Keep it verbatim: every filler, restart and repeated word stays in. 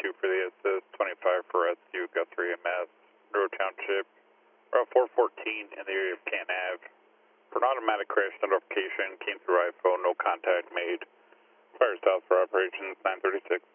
two for the assist, twenty-five for rescue, Guthrie M S, Monroe Township, Route four fourteen in the area of Canton Avenue. For an automatic crash notification, came through iPhone, no contact made. Fire stops for operations nine thirty-six.